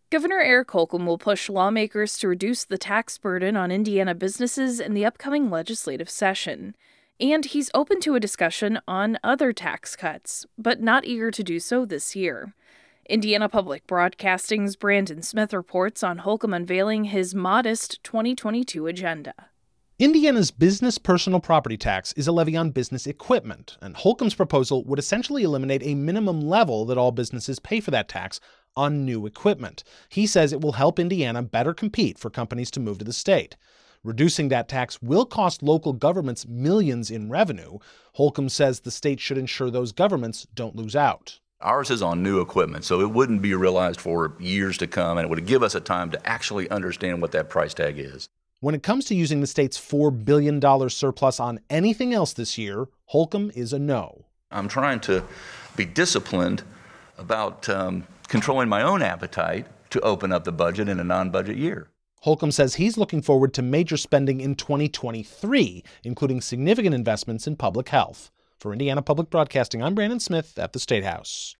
Governor Eric Holcomb will push lawmakers to reduce the tax burden on Indiana businesses in the upcoming legislative session. And he's open to a discussion on other tax cuts, but not eager to do so this year. Indiana Public Broadcasting's Brandon Smith reports on Holcomb unveiling his modest 2022 agenda. Indiana's business personal property tax is a levy on business equipment, and Holcomb's proposal would essentially eliminate a minimum level that all businesses pay for that tax on new equipment. He says it will help Indiana better compete for companies to move to the state. Reducing that tax will cost local governments millions in revenue. Holcomb says the state should ensure those governments don't lose out. Ours is on new equipment, so it wouldn't be realized for years to come, and it would give us a time to actually understand what that price tag is. When it comes to using the state's $4 billion surplus on anything else this year, Holcomb is a no. I'm trying to be disciplined about controlling my own appetite to open up the budget in a non-budget year. Holcomb says he's looking forward to major spending in 2023, including significant investments in public health. For Indiana Public Broadcasting, I'm Brandon Smith at the State House.